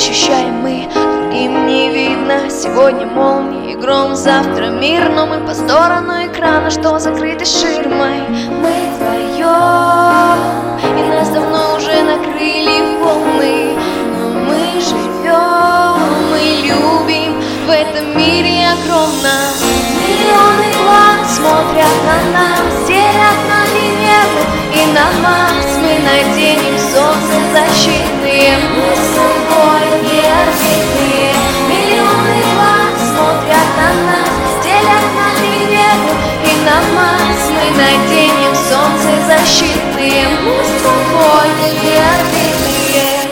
ощущаем мы, другим не видно. Сегодня молнии и гром, завтра мир, но мы по сторону экрана, что закрыты ширмой. Мы вдвоем, и нас давно уже накрыли волны. Но мы живем, мы любим, в этом мире огромно. Миллионы глаз смотрят на нас, делят на Венеру и на Марс. Мы наденем солнцезащитные, мы с тобой неорбитные. Миллионы глаз смотрят на нас, делят на Венеру и на Марс. Мы наденем солнцезащитные, мы с тобой неорбитные.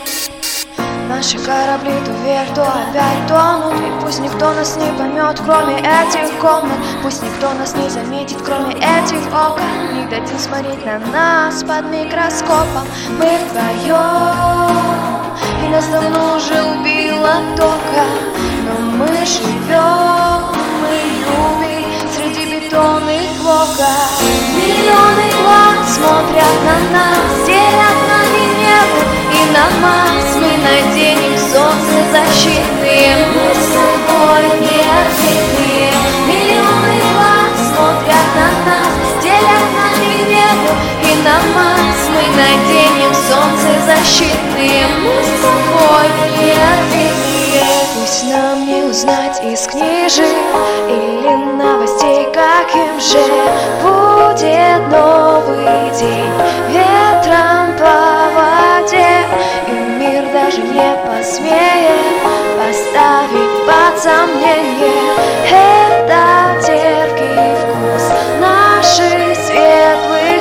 Наши корабли то вверх, то опять тонут. И пусть никто нас не поймет, кроме этих комнат. Пусть никто нас не заметит, кроме этих окон. Не дадим смотреть на нас под микроскопом. Мы вдвоем, и нас давно уже убило тока. Но мы живем, мы любим среди бетонных блоков. Миллионы глаз смотрят на нас, делят на Венеру и на Марс. Мы наденем солнцезащитные, мы с тобой неорбитные. Миллионы глаз смотрят на нас, делят на Венеру и на Марс. Мы наденем солнцезащитные, мы с тобой неорбитные. Пусть нам не узнать из книжек или новостей, каким же будет новый день. Ветром по воде, и мир даже не посмеет поставить под сомнение этот терпкий вкус наших светлых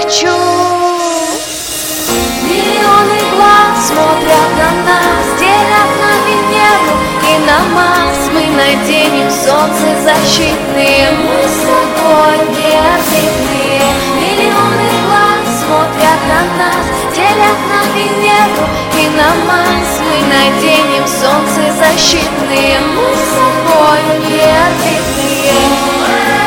чувств. Миллионы глаз смотрят на нас, делят на Венеру и на Марс. Мы наденем солнцезащитные, мы с тобой неорбитные. Миллионы глаз смотрят на нас, делят на Венеру и на Марс. Мы наденем солнцезащитные, мы с тобой неорбитные.